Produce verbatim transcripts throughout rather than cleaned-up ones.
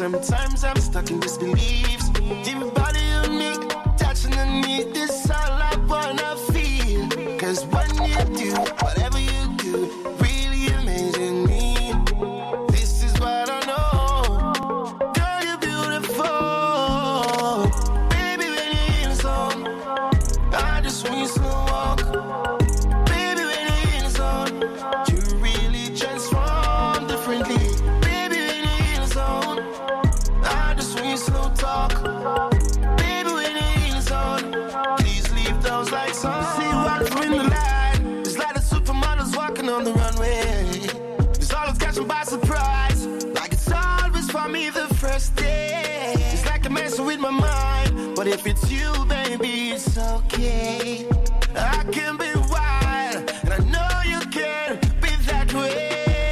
Sometimes I'm stuck in disbeliefs. Everybody unique, touching on me. This all I wanna feel. Cause when you do, whatever you do, really amazing me. This is what I know. Girl, you're beautiful. Baby, when you're in the zone, I just want you slow walk. Baby, when you're in the zone, you really transform differently. Baby, when you're in the zone, I just want you slow talk. Baby, when you're in the zone, please leave those lights on. See what's in the light. It's like the supermodels walking on the runway. It's always catching by surprise. Like it's always for me the first day. It's like a messing with my mind. But if it's you, baby, it's okay. I can be wild, and I know you can be that way.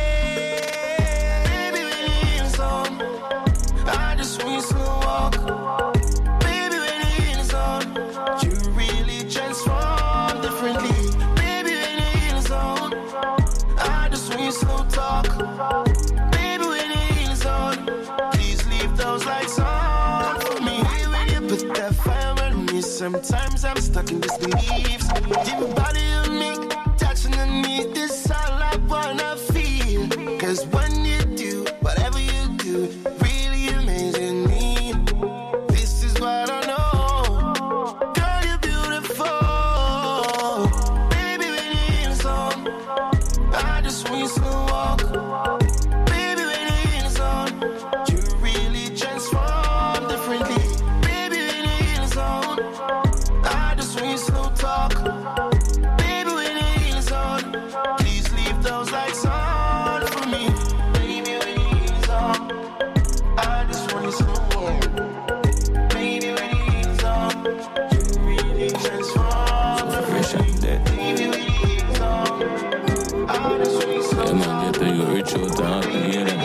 Baby, when you're in the zone, I just want you slow walk. Baby, when you're in the zone, you really transform differently. Baby, when you're in the zone, I just want you slow talk. Baby, when you're in the zone, please leave those lights on for me. When you put that fire on me, sometimes I'm stuck in disbeliefs. Everybody unique, touching on me. This all I wanna feel. Cause when you do, whatever you do, really amazing me. This is what I know. Girl, you're beautiful. Baby, when you're in the zone, I just want you slow walk. Baby, when you're in the zone, you really transform differently. Baby, when you're in the zone, I just want you slow talk. Baby, when you're in the zone, please leave those lights on for me. Baby, when you're in the zone, I just want you slow walk. Baby, when you're in the zone, you really transform differently. Baby, when you're in the zone, I just want you slow Yeah, man, talk. get to you rich out and happy, yeah, then.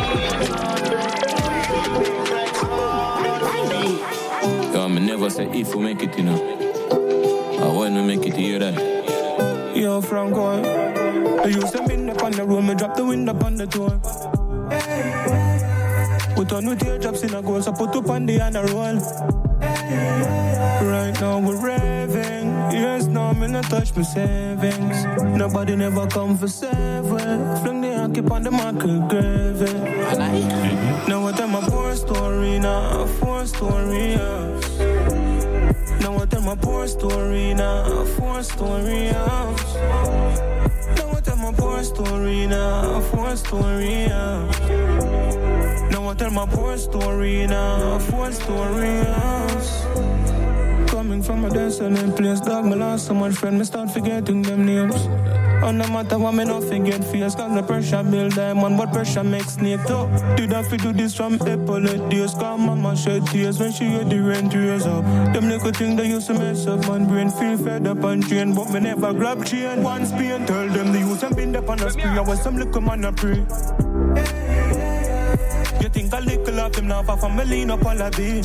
Yo, me never say if we make it, you know. I when we make it, hear that. Yo, Franco, I used to been up on the road, me drop the window up on the door. Put on with teardrops in a goal, so put up on the other roll. Right now we're raving. Yes, now me not touch my savings. Nobody never come for save we. Fling the hockey on the market gravy. Now I tell my poor story, now a four story house. Now I tell my poor story, now a four story house. Now I tell my poor story, now a four story house. Now I tell my poor story, now a four story house. Coming from a desolate place, dog, me lost so much friend, me start forgetting them names. Oh, no matter what, me not forget fears, cause the pressure build diamond, but pressure makes snake too. Did I fi do this from Epaulet days, cause mama shed tears when she heard the rent raise up. Them little things they used to mess up, man, brain feel fed up and drained, but me never grab chain. One spear, tell them the youth and been up on a spree, I was some little man a pray. You think a little of them now for family up all a day.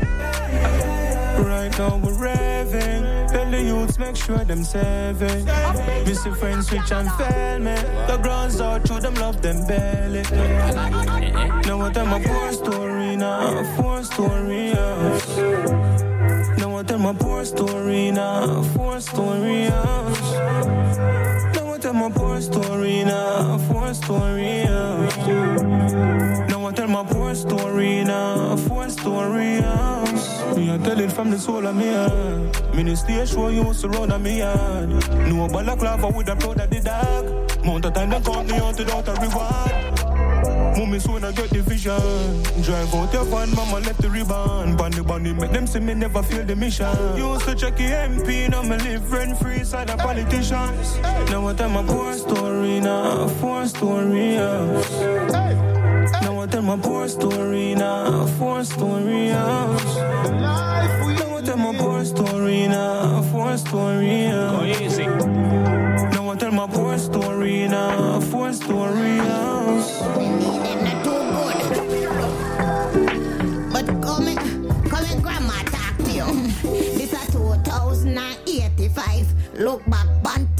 Right now we're raving. Tell the youths make sure them saving. We see friends switch and fail me. The grounds out through them love them belly. Now I tell my poor story now, a four story house. Now I tell my poor story now, a four story house. Now I tell my poor story now, a four story house. Now I tell my poor story now, a four story house. Me I tell it from the soul of me heart. Me the stage show you surround on me yard. No balaclava with a proud of the dog. Mount a time they call me out without a reward. Mommy soon I get the vision. Drive out your van, mama left the ribbon. Bunny bunny make them see me never feel the mission. Used to check the M P, now me live rent free side of politicians. Now I tell my poor story now, a four story house. Now I tell my poor story now, a four story house. Now I tell my poor story now, a four story house. Now I tell my poor story now, a four story house. Them not too good. But come in, come in, grandma talk to you. This a two thousand eighty-five. Look back, Banty.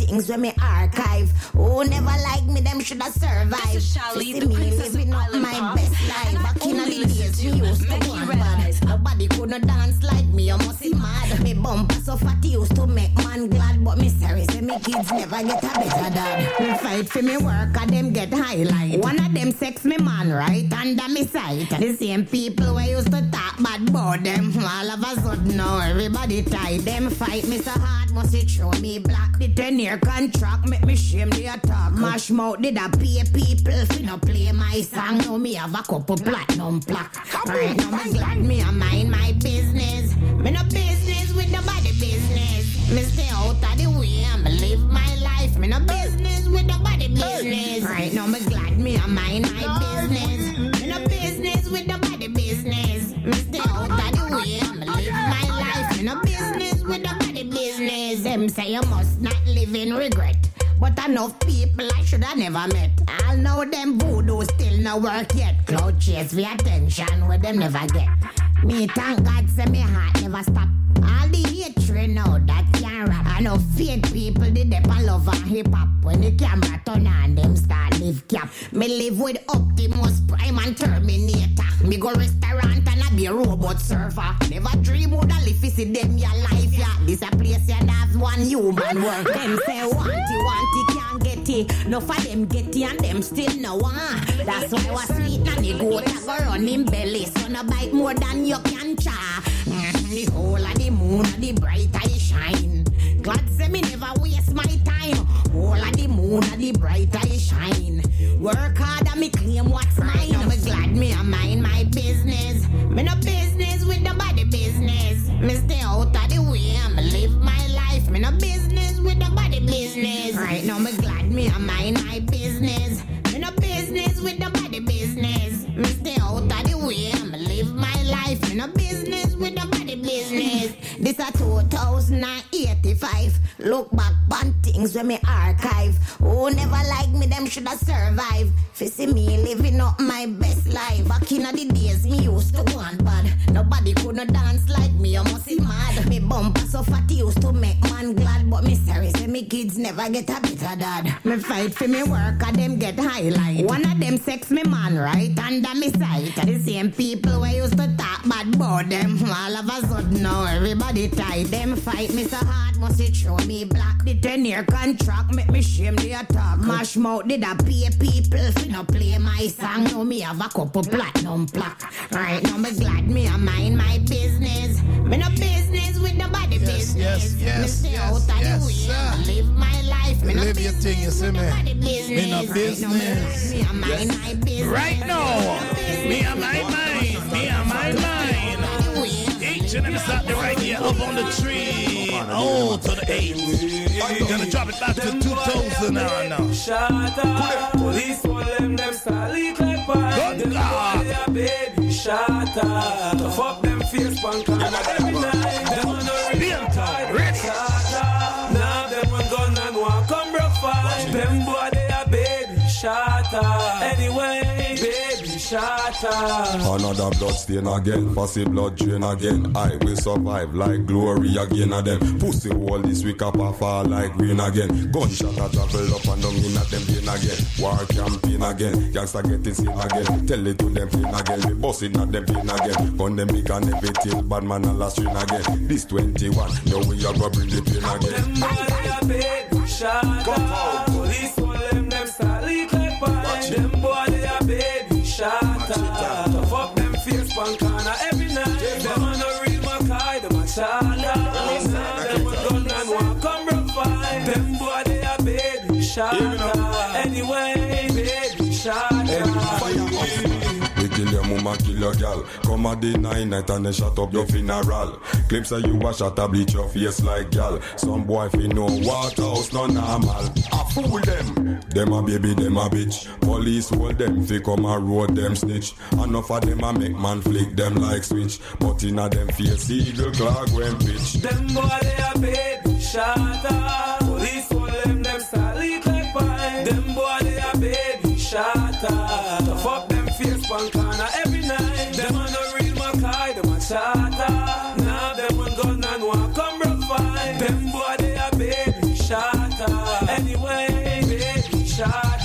things when me archive. Who never like me, them shoulda survive. This is Charlie, See the me princess living of up Island my Park. best life. And I Back in the only days, listen me to used to make go you on realize. bad. Nobody coulda dance like me, I must see mad. Me bumper so fat used to make man glad, but me sorry say me kids never get a better dad. Me fight for me work and them get highlight. One of them sex me man right under me sight. The same people who used to talk bad about them, all of a sudden now everybody tight. Them fight me so hard, must it show me black. The ten year contract make me shame the attack. Mash mouth did a pay people fi no play my song. Now me have a couple platinum plaque. Right now me glad me a mind my business. Me no business with nobody business. Me stay out of the way and me live my life. Me no business with nobody business. Right now me glad me a mind my business. Me no business with nobody business. Me stay out of the way and me live my life. Me no business with nobody business. Them say you must not live in regret. But enough people I shoulda never met. I'll know them voodoo still no work yet. Cloud chase for attention where them never get. Me thank God say me heart never stop. All the hatred now that can't rap. I know fake people did they pan love and hip hop. When the camera turn on them start live cap. Me live with Optimus Prime and Terminator. Me go restaurant and I be a robot server. Never dream would I live see them your life, yeah. This a place you have one human work. Them say want it, want it, can't get it. No for them get it and them still no want. That's why was sweet and the goat a go run in belly. So no bite more than you can cha. Mm, the whole of the moon and the bright eye shine. God say me never waste my time. Whole of the moon and the bright eye shine. Work hard and me claim what's mine. Now me glad me a mind my business. Me no business with nobody business. Me stay out of the way and me live my life. Me no business with nobody business. Right now me glad me a mind my business. Me no business with nobody business. Me stay out of the way and me live my life. Me no business with nobody business. This a two thousand eighty-five. Look back on things when me archive. Who never like me, them shoulda survive. Fi see me living up my best life. Back in the days me used to go on bad. Nobody coulda dance like me, I must see mad. Me bumper so fat used to make man glad. But me sorry say me kids never get a better dad. Me fight for me work and them get highlight. One of them sex me man right under me sight. The same people who used to talk bad about them, all of a sudden now everybody tight. Them fight me so hard, must it show me black. The ten year contract make me shame the attack. Mash mouth did a pay people fi no play my song. Now me have a couple platinum plaque. Right now me glad me a mind my business. Me no business with nobody Yes, business. yes, yes, me stay yes, out of yes, the way. sir. Me live my life. Me no Live your business thing, you see with me? nobody business. Me no business. Me a mind my business. Right now, me and my mind, me and my mind. Each and every Saturday right here up on the tree. Oh, to the eight. I'm gonna drop it back to two thousand now. now. Shatter, police want them, them start leak like pie. Good God. They are baby shatter. To fuck them face punk and every night. Them on the real time. Shatter. Now them on gun and want come rough fight. Them boy they are baby shatter. Anyway, baby shatter. Another blood stain again, fussy blood drain again. I will survive like glory again of them. Pussy wall this week up and fall like green again. Gunshot a travel up and down in at them pain again. War campaign again, youngster getting seen again. Tell it to them pain again, we bust it at them pain again. Gun them big and everything, bad man and last string again. This twenty-one, now we are gonna bring the pain again. Them boy they are baby shatter. Police want them, them start leak like pie. Them boy they are baby shatter. To fuck them face punk and every night. Them on a real Mackay, them a shatter. Them a gun and want come rough fight. Them boy they are baby shatter. Anyway, baby shatter. We kill your mama, kill your girl. Come at the nine night and they shut up your funeral. Claim say you a shot a bleach your face like gal. Some boy fi know Waterhouse no normal. I fool them. Them a baby, them a bitch. Police hold them fi come a road them snitch. Enough of them a make man flick them like switch. But inna them face eagle clock when bitch. Them boy they are baby shatter. Police want them, them start leak like pie. Them boy they are baby shatter. To fuck them face punk and every night. Them on a real Mackay, them a shatter. Now them on gun and want come rough fight. Them boy they are baby shatter.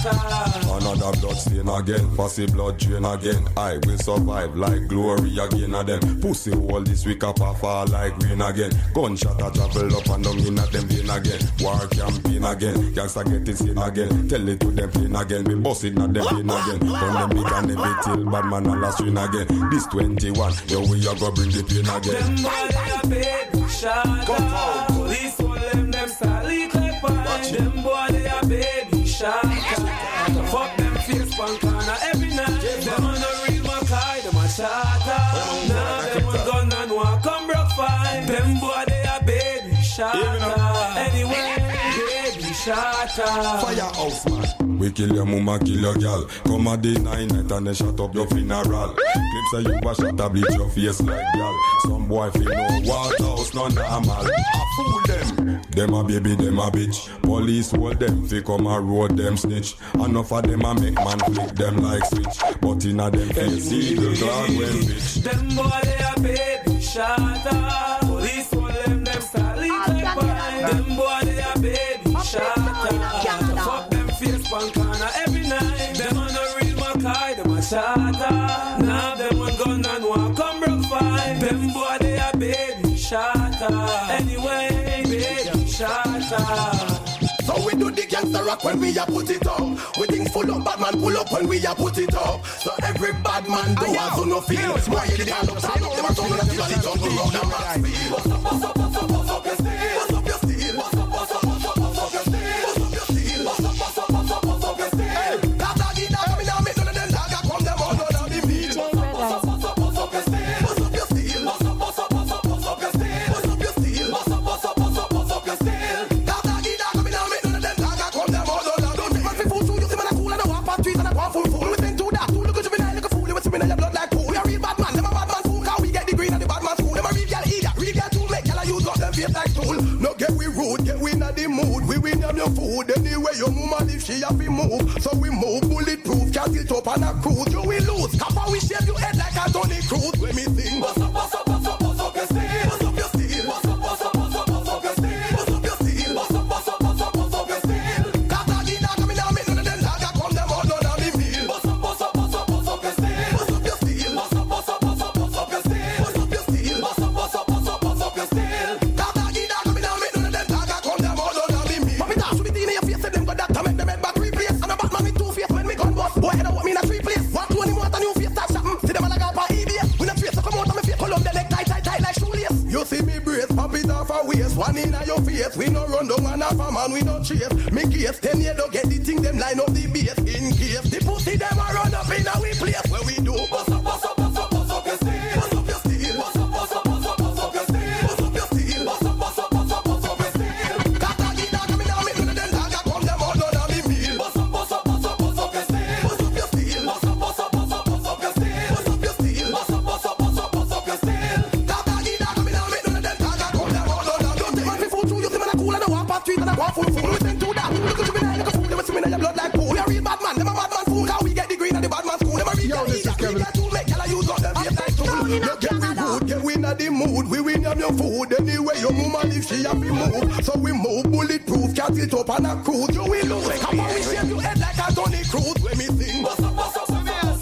shatter. Another blood stain again, pussy blood drain again. I will survive like glory again of them. Pussy hole this week up a fall like rain again. Gunshot a travel up and down in at them vein again. War campaign again, gangsta get it seen again. Tell it to them plain again, we bust it not them vein again. From them big and every till bad man a last string again. This twenty-one, yo we a go bring the pain again. Them boy they a baby shatter. Police won't let them start leak like pie. Them boy they a baby shatter. Fuck them face pan corner every night. Them on a real Mackay, them a shatter. Now them a gun and want come broke fight. Them boy they a baby shatter. Anyway, baby shatter. Firehouse man. We kill your mama, kill your girl. Come a day nine night and they shut up your funeral. Clips of you a shot a bleach your face like girl. Some boy feel no water house no normal. I fool them. Them a baby, them a bitch. Police hold them, fi come a road them snitch. Enough of them a make man flick them like switch. But inna them face, eagle God when bitch. Them boy they a baby shatter. Police won't let them start leak like pie. Them boy they a baby shatter. Fuck them face pan corner every night. Them on a real Mackay, them a shatter. Now them one gun and one come broke fight. Them boy they a baby shatter. Anyway, baby shatter. So we do the gangster rock when we a put it up. We think full of bad man pull up when we a put it up. So every bad man do as who no feel. Why you can't look stand up? Them a tongue and a body jump around and rock speed. Bust up, bust up, bust up, bust up your steel. Bust up your steel. Bust up, bust up, bust up, bust up your steel. Bust up your steel. Bust up, bust up, bust up, bust up your steel. Cause I get down, me now make none of them dog a come them all down on the meal. Bust up, bust up, bust up, bust up your steel. Bust up your steel. Bust up, bust up, bust up, bust up your steel. Bust up your steel. Bust up, bust up, bust up, bust up your steel. Cause I get down, me now make none of them dog a come them all down on the meal. Don't take my people through you see me a cool and I walk past trees and I walk full fool. We think to that, too look at you be like a fool. You will see me in your blood like pool. We a real bad man, them a bad man fool. Cause we get the green and the bad man school. Them a real girl eater, real girl tool. Make girl a use up them face like tool. No get we rude, get we in the mood. We win them your food. Anyway your mama if she have to move. So we move bulletproof, can't tilt up on a cruise. You will lose, copper we shave you head like a Tony Cruz. When me sing, bust up, bust up, bust up, bust up your steel. Bust up your steel. Bust up, bust up, bust up, bust up your steel. Bust up your steel. Bust up, bust up, bust up, bust up your steel. Cause I get down, me now make none of them dog a come them all down on the meal. Bust up, bust up, bust up, bust up your steel. Bust up your steel. Bust up, bust up, bust up, bust up your steel. Bust up your steel. Bust up, bust up, bust up, bust up your steel. Cause I get down, me now make none of them dog a come them all down on the meal. But me dash with the thing in your face, say them got that to make them head back replace. And a Batman with two face when me gun bust. Boy, head out me in a three place. One two and him want a new face start shopping. See them a lag up on E B S. When a face come out of me face, Colum they leg tight, tight, tight like shoelace. You see me brace, pop it off a waist. One in a your face. We no run down and half a man, we no chase. Me case, ten years don't get the thing, them line up the base. In case, the pussy them a run up in a we place. Where we do, bust up, bust up, bust up, bust up your steel. Bust up your steel. Bust up, bust up, bust up, bust up your steel. Bust up your steel. Bust up, bust up, bust up, bust up your steel. Cause I get down, me now make none of them dog a come them all down on the meal. Bust up, bust up, bust up, bust up your steel. Bust up your steel. Bust up, bust up, bust up, bust up your steel. Bust up your steel. Bust up, bust up, bust up, bust up your steel. Cause I get down, me now make none of them dog a come them all down on the meal. Don't take my people through you see me a cool and I walk past street and I walk full fool. We think to that, look at you be like a fool. You will see me in your blood like pool. We a real bad man, them a bad man fool. Cause we get the green and the bad man school. Them a real girl eater, real girl tool. Make girl a use up them face like tool. No get we rude, get we in the mood. We win them your food. Anyway your mama if she have to move. So we move bulletproof, can't tilt up on a cruise. You will lose, come on we shave you head like a Tony Cruz. When me sing, bust up, bust up, bust up, bust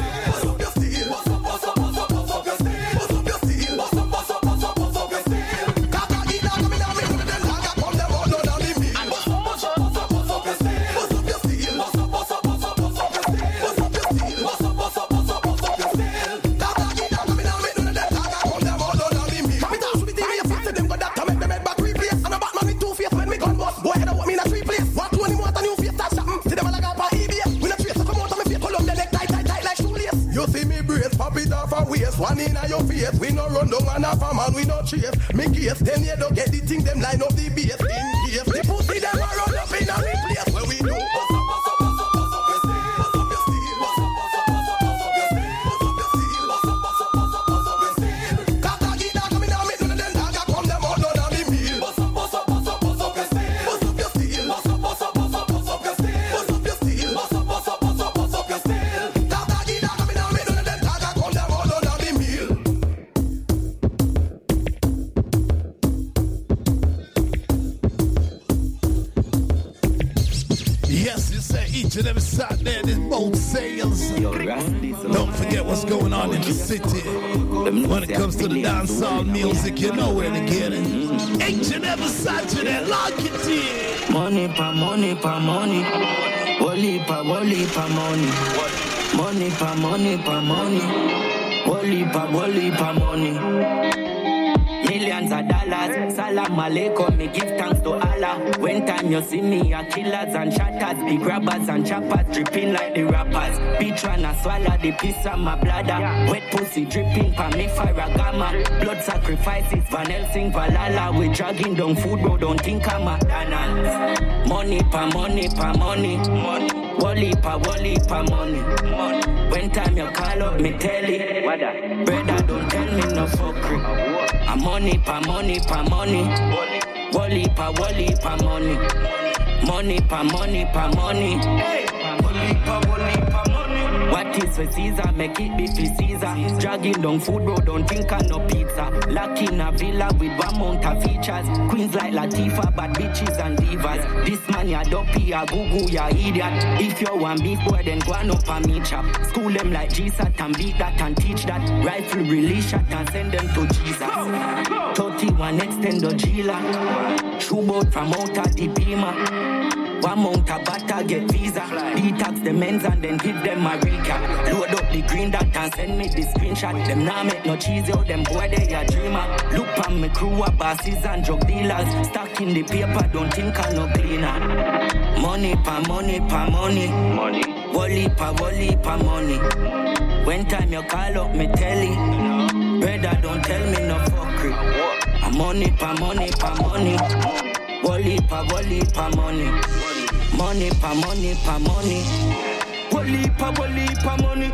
up your steel. Bust up, bust up, bust up, bust up your steel. Bust up your steel. Bust up, bust up, bust up, bust up your steel. Cause I get down, me now make none of them dog a come them all down on the meal. Bust up, bust up, bust up, bust up your steel. Bust up your steel. Bust up, bust up, bust up, bust up your steel. Bust up your steel. Bust up, bust up, bust up, bust up your steel. Cause I get down, me now make none of them dog a come them all down on the meal. Me dash with the thing in your face, say them got that to make them head back replace. And a Batman with two face when me gun bust. Boy, head out me in a three place. One two and him want a new face start shopping. See them a lag up on E B S. When a face come out of me face, Colum they leg tight, tight, tight like shoelace. You see me brace, pop it off a waist. One in a your face. We no run down and half a man, we no chase. Me case, ten years don't get the thing, them line up the base. In case, the pussy them a run up in a replace. Where we do, bust up, bust up, bust up, bust up your steel. Bust up your steel. Bust up, bust up, bust up, bust up your steel. Bust up your steel. Bust up, bust up, bust up, bust up your steel. Cause I get down, me now make none of them dog a come them all down on the meal. Bust up, bust up, bust up, bust up your steel. Bust up your steel. Bust up, bust up, bust up, bust up your steel. Bust up your steel. Bust up, bust up, bust up, bust up your steel. Cause I get down, me now make none of them dog a come them all down on the meal. Each and every Saturday, this boat sails. Don't forget what's going on in the city. When it comes to the dancehall music, you know where to get it. Each and every Saturday, lock it in. Money pa money pa money. Wally pa wally pa money. Money pa money pa money. Wally pa wally pa money. Millions of dollars, salam alaikum, me give thanks to Allah. When time you see me, a killers and shatters, big grabbers and choppers, dripping like the rappers. Bitch tryna swallow the piece of my bladder. Wet pussy dripping pa me faragama. Blood sacrifices, Van Helsing, Valhalla. We dragging down food, bro, don't think I'm McDonald's. Money pa money pa money. Money. Wally pa wally pa money. Money. When time you call up me tell it. Brother, don't tell me no fuckery. A money pa money pa money. Wally pa wally pa money. Money pa money pa money. Wally pa wally pa money. What is for Caesar, make it be for Caesar. Dragging down food, bro, don't think I no pizza. Lock in a villa with one mount of features. Queens like Latifah, bad bitches and divas. This man ya dopey, ya goo ya idiot. If you want beef boy, then go on up and me chop. School them like G-S A T and beat that and teach that. Rifle release shot and send them to Jesus. thirty-one extendo Gila. Shoeboat from out of the beamer. One mount of butter get visa. Detox the men's and then give them a recap. Load up the green dot and send me the screenshot. Them nah make no cheese out, them boy they a dreamer. Look on me crew of bosses and drug dealers. Stuck in the paper, don't think I no cleaner. Money pa money pa money. Money. Wally pa wally pa money. When time you call up me telly. Brother don't tell me no fuckery. A money pa money pa money. Wally pa wally pa money. Money pa money pa money. Wally pa wally pa money.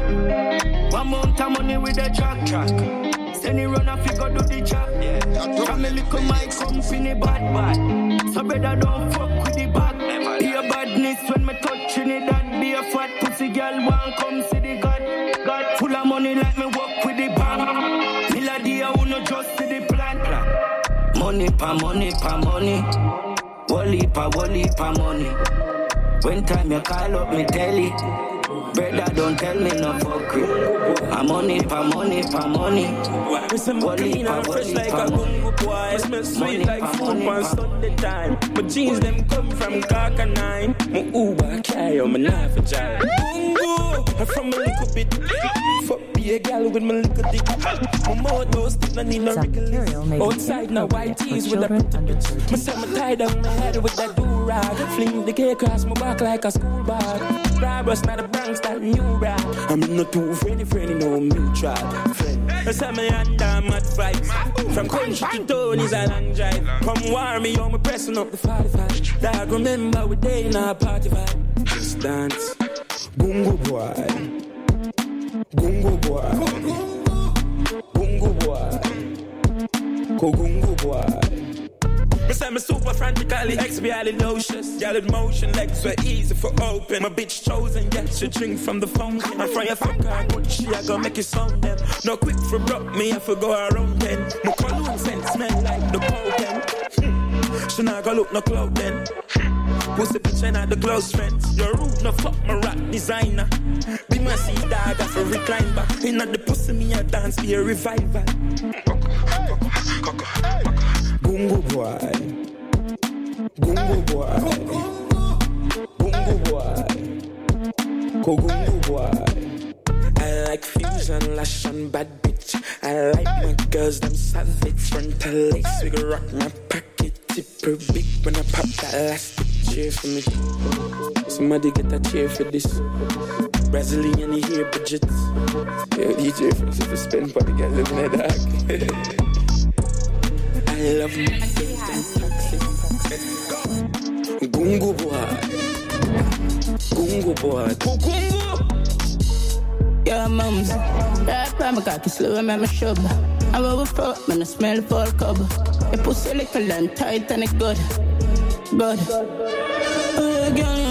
One month of money with a track track. Send it run a figure do the job. Yeah. From me little my company bad bad. So brother don't fuck with the bag. Be a badness when me touching it that. Be a fat pussy girl want come see the God. God full of money like me walk with the bank. Me la dia who no just see the plan. Money pa money pa money. Wally pa wally pa money. When time you call up me telly. Brother don't tell me no fuckery. A money pa money pa money. Wally pa wally pa money. Boy, smell sweet like food on Sunday time. My jeans them come from Kaka nine. My Uber carry on my knife and jive. I'm from a little bit. Fuck be a gal with my little dick. My motor still I need no wriggles. Outside now white tees with a pretty bitch. Myself my tie down my head with that do-rag. Fling the cake across my back like a school bag. Robbers not a Bronx that new rap. I'm not too friendly friendly no mutual friend. I said me under mad vibes. From country to town is a long drive. Come war me on me pressing up the forty-five. Dog remember we day in a party vibe. Just dance. Gungo boy. Gungo boy. Gungo boy. Go gungo boy. Me say me super frantically expialidocious. Y'all in motion, legs were easy for open. My bitch chosen, yeah, she drink from the fountain. And from your fuck her good, she I go make it sound them. No quick for broke me, I for go around then. My cologne scent smell like the potent. Hmm. She not go look no cloud then. Pussy bitch and the close friends. Your root no fuck my rap designer. Be my see dog, I for recline back. Inna the pussy me a dance, be a revival. Gungo boy. Gungo boy. Gungo boy. Go gungo boy. I like fusion, lash and bad bitch. I like my girls, them savage. Frontal lace, we go rock my pocket. Tipper big when I pop that elastic. Cheer for me. Somebody get a cheer for this. Brazilian here budgets. Yo, D J for us if you spend for the girl living in the dark. I love my girls, them toxic. Gungo boy. Gungo boy. Gungo. Yeah, mums. Right by my cocky slow and my shove. I'm over fuck, man, I smell for a cover. Your pussy little and tight and it good. Good. Oh, girl, I'm a bitch.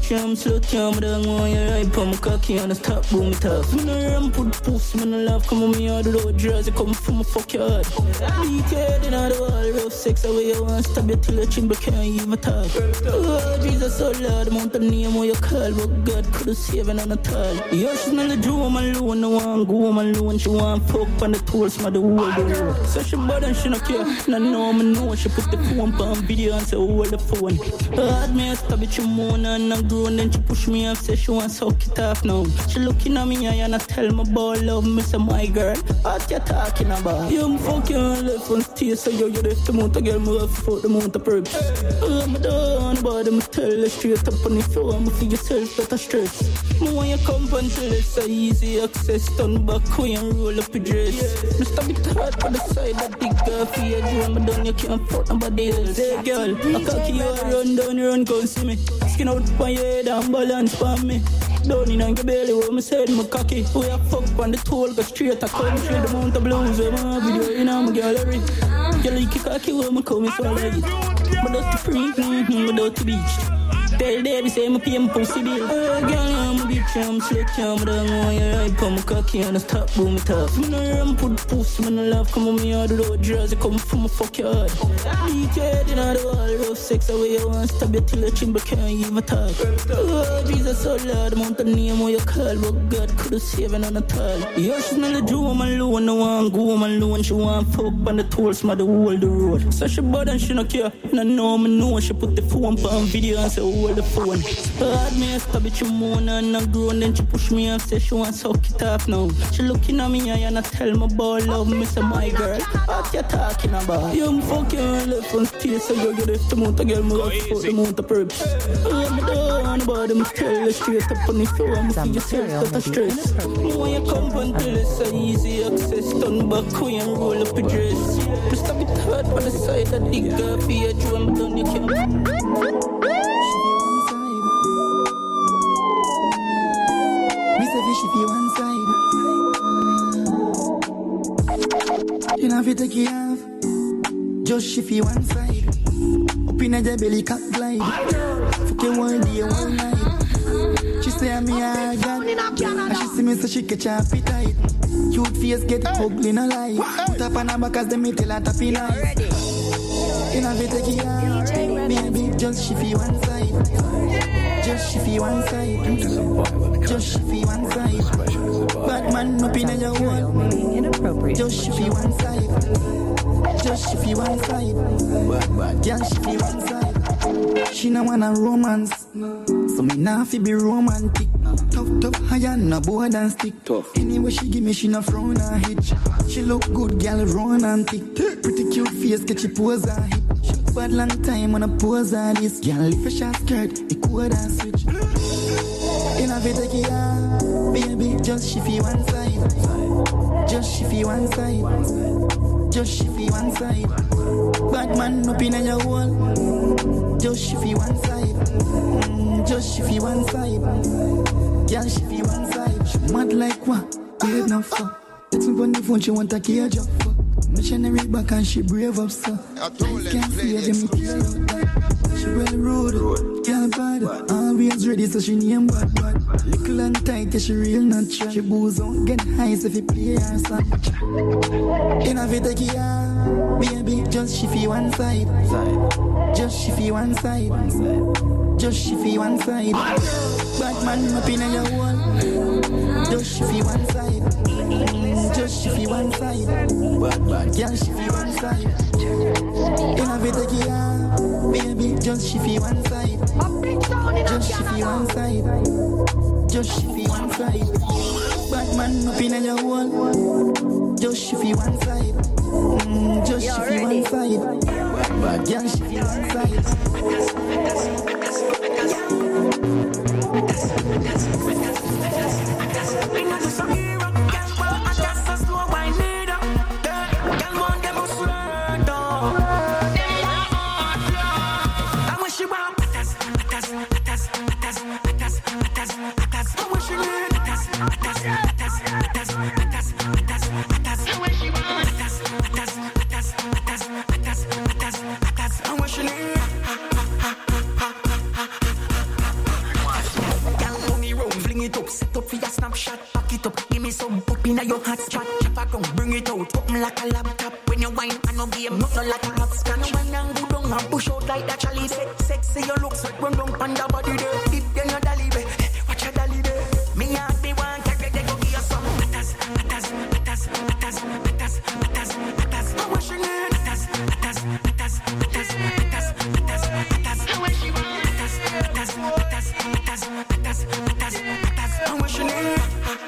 bitch, I'm slow down, but I want you right, put my cocky on the top, boom it up. Me no ram, put pussy, me no love, come on me out the road, jersey, come from my fuck your heart. Beat your head in all the wall, rough sex, away you want, stab your till your chin, but can't even talk. Oh, Jesus, so Lord, amount of name what you call, but God could have saved it on a tall. Yeah, she's not the Jew, I'm alone, no one go, I'm alone, she want fuck on the tools, my the whole the road. So she bad and she not care, no, no, I know, she put the phone on video and say, hold the phone. Hard me, I stab it, she moan and I'm grown, then she push me and say she want suck it off now. She looking at me and I tell me about love me, say my girl, what you talking about? You I'm fucking left on stage, so you left the mount of girl, me have to fuck the mount of perks. I'm done about them, tell you straight up on the floor, I'm for yourself that I stress. Me want you come and tell it's so easy access, turn back way and roll up your dress. Me stab it hard for the side, that big girl for your dream, but then you can't fuck nobody else. Hey girl, I cocky you run down, you run, come see me. Skin out on your head and balance for me. Down in on your belly, where me said my cocky. We a fuck on the toll, go straight a country. The mount of blues, where my video in my gallery. You like your cocky, where me coming so late. But that's the free, mm-hmm, but that's the beach. Tell Debbie, say my pay my pussy bill. Oh, girl, I'm a bitch, I'm slick, I'm a dog, I'm your right, put my cocky on the top, boom it up. Me no ram, put pussy, me no love, come on me out the road, jersey, come from my fuck your heart. Beat your head in all the wall, rough sex, away you want, stab your till your chin, but can't even talk. Oh, Jesus, so Lord, amount of name what you call, but God could have saved it on a tall. Yeah, she's not a Jew, I'm alone, no one go, I'm alone, she want fuck on the tools, my the whole the road. So she bad and she no care, and I know, me know, she put the phone on video and say, oh, the phone. Hard me, I stab it, you moan and I'm grown. Then she push me and say she want suck it off now. She looking at me and I tell me about love me, say my girl, what you talking about? You I'm fucking left on stage, so you get left the mount of girl, me love fuck the mount of perps. I'm down about them, tell you straight up on the floor, I'm for yourself that I stress. When you come and tell it's so easy access, turn back way and roll up your dress. Just stab it hard for the side, that dig up for your drum, down you can't. If you one side, you know if you take it off, just shift you one side. Up in your belly, cat glide. Fuck you one day, one night. She say I'm me a god, and she see me so she catch her appetite. Cute face get ugly in a lie. Put up on her back as they make tell her tappy nice. You know if you take it off, baby, just shift you one side. Just shift you one side. Just shift you one side. Bad man up in your wall. Just shift you one side. Just shift you one side. Girl shift you one side. She no wanna romance, so me nah fi be romantic. Tough, tough, higher, no board and stick. Tough. Anyway she give me, she no frown or hitch. She look good, girl, run and thick. Pretty cute face, get she pose and hit. Bad long time when I pose on this. Girl, lift a short skirt, it could and switch. You know if you take it off, baby, just shift you one side. Just shift you one side. Just shift you one side. Bad man up in your wall. Just shift you one side. Mm, just shift you one side. Girl, shift you one side. She mad like what? Good enough fuck. Text me on the phone, she want a key job fuck. Missionary back and she brave up, so I can't see her, me care about that. She well rude, girl bad, always ready, so she name bad bad. Little and tight, yeah, she real natural. She booze on, get high, so if you play her song. You know if you take it out, baby, just shift you one side. Just shift you one side. Just shift you one side. Bad man up in your wall. Just shift you one side. Just shift you one side. Bad bad, girl, shift you one side. You know if you take it out, baby, just shift you one side. Just shift you one side. Just shift you one side. Bad man up in your wall. Just shift you one side. Mm, just shift you one side. Bad bad, girl, shift you one side. me some pop in your hot spot. Chop a gun, bring it out, open like a laptop. When you wine, I no game, not no like a hot scotch. When you go down and push out like that, Charlie say. Sexy, you look so run down on the body there. Dip then you dolly be, watch your dolly there. Me heart be one, carry they go give you some atas, atas, atas, atas, atas, atas, atas. How was she name? Atas, atas, atas, atas, atas, atas, atas. How was she name? Atas, atas, atas, atas, atas, atas, atas. How was she name?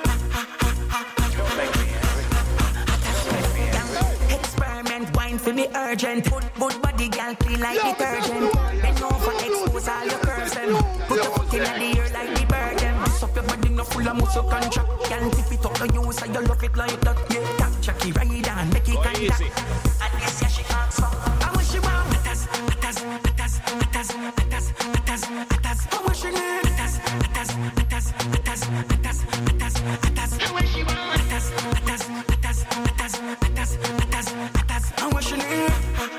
Experiment wine for me urgent. Put good body girl clean like detergent. Bend over, expose all your curves and put your foot in the air like the bird. Bust up your body no full of muscle contract. Girl tip it up the use and you love it like that. Yeah, tap Jackie ride and make it contact. And this year she can't stop. I wish she want atas, atas, atas, atas, atas, atas, atas. I wish she need atas, atas, atas, atas, atas, atas, atas. I wish she want atas, atas, atas, atas, atas, atas, atas. I wish she need.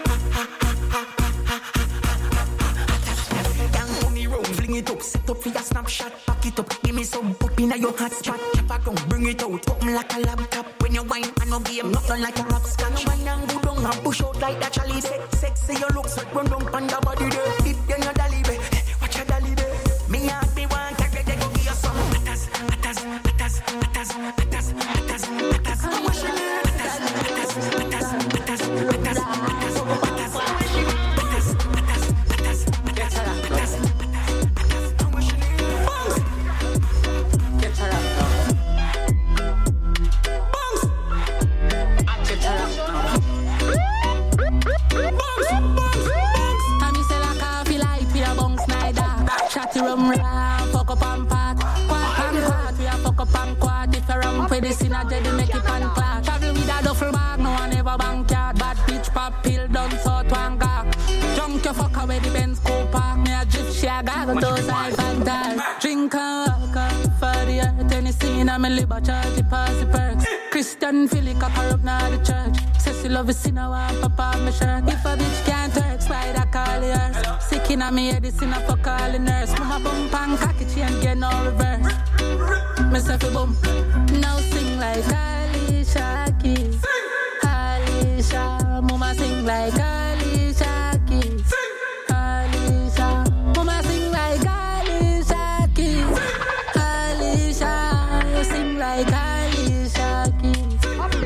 Fling it up, set up for your snapshot. Pack it up, give me some pop in your hot spot. Chop a gun, bring it out, open like a laptop. When you wine, I no game, not like a rap scotch. Wine and go down and push out like that, Charlie say. Sexy, you look so run down on the body there. Dip then you dolly be, watch your dolly there. Me heart be one, carry they go give you some atas, atas, atas, atas, atas, atas, atas. How much you need? Atas, atas, atas, atas, atas, atas, atas. Rum ram, fuck up and part, quad and quad. We a fuck up and quad. If you rum with this in a jet, make it pan clad. Travel with a duffel bag, no one ever bank yard. Bad bitch pop pill done so twanga. Junk your fuck away the Benz Cooper. Me a drift she a gaggle those I fantasy. Drink and walk up for the earth. Tennessee and me liver charge the pass the perks. Christian Philly cocker up now the church. Says she love a sinner want papa me shirt. If a bitch can't work, slide a call yours. Sick in a me head, this in a fuck all the nurse. Mama bump and cocky chain get no reverse. Me say fi bump. Now sing like Alicia Keys. Alicia, mama sing like Alicia Keys. Alicia, mama sing like Alicia Keys. Alicia, sing like Alicia Keys.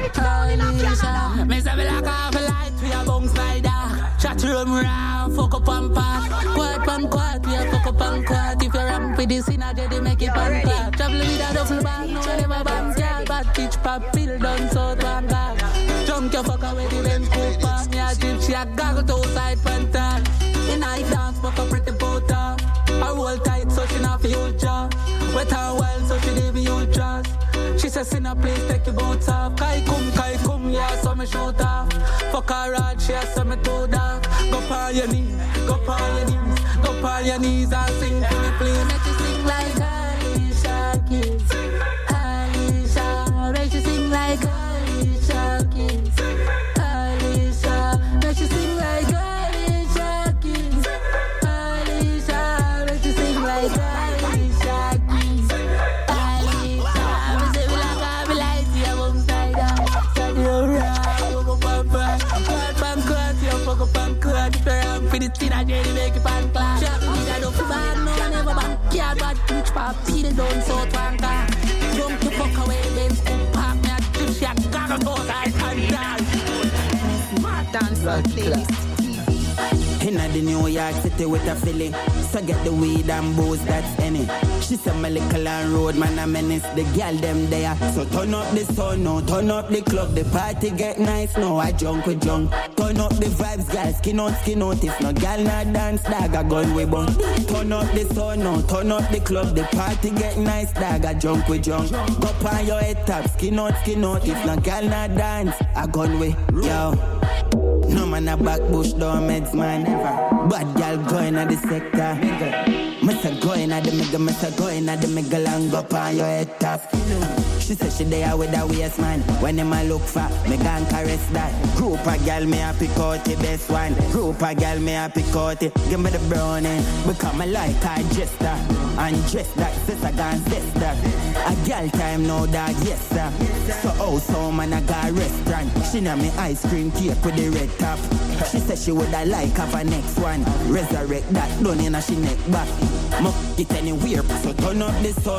Alicia, me say me like half a light we a bounce like that. Chat room round, fuck up and pass. Quad pan quad, we a fuck up and quad. If you ramp with this in a jet, they make it pan quad. Travel with a duffel bag, no one ever bands yard. Bad bitch pop pill done so twanga. Junk your fuck away the Benz Cooper. Me a drip, she a gaggle to side pantan. In a dance, fuck a pretty boater. I roll tight so she not feel jaw. Wet and wild so she leave you trust. She says in a place take your boots off. Kai kum, kai kum, yeah, so me shoot off. Fuck her rod, she a say me too dark. Go on your knees, go on your knees, go on your knees and sing for me please. Make you sing like Alicia Keys. Alicia, make you sing like Alicia Keys. Alicia, make you sing like Alicia Keys. Alicia, make you sing like Alicia Keys. For the teen I did make it pan class. Shot me that up for bad, no one ever bank yard. Bad bitch pop, peel down so twanga. Don't you fuck away, Benz Cooper. Me a drip, she a gaggle both I can dance. Smart dance for playlist. Inna the New York City with a Philly. So get the weed and booze, that's any. She said my little and road man a menace. The girl them there. So turn up the sun now, turn up the club. The party get nice now, I junk with junk. Turn up the vibes, girl, skin out, skin out. If no girl not dance, dog a gun we bun. Turn up the sun now, turn up the club. The party get nice, dog a junk with junk. Go on your head top, skin out, skin out. If no girl not dance, a gun we, yo. No man a back bush down meds man never. Bad girl going at the sector. Must go in at the mega, must go in at the mega long up on your head top. She said she there with a waist man. When them a look for, me gon' caress that. Group a girl me a pick out the best one. Group a girl me a pick out it. Give me the brownie, become a like a jester. And dress that, sister gone sister. A girl time now dog, yes sir. So oh, so man I got a restaurant. She know me ice cream cake with the red top. She said she woulda like have a next one. Resurrect that done in a she neck back. Muck it anywhere, so turn up the sun.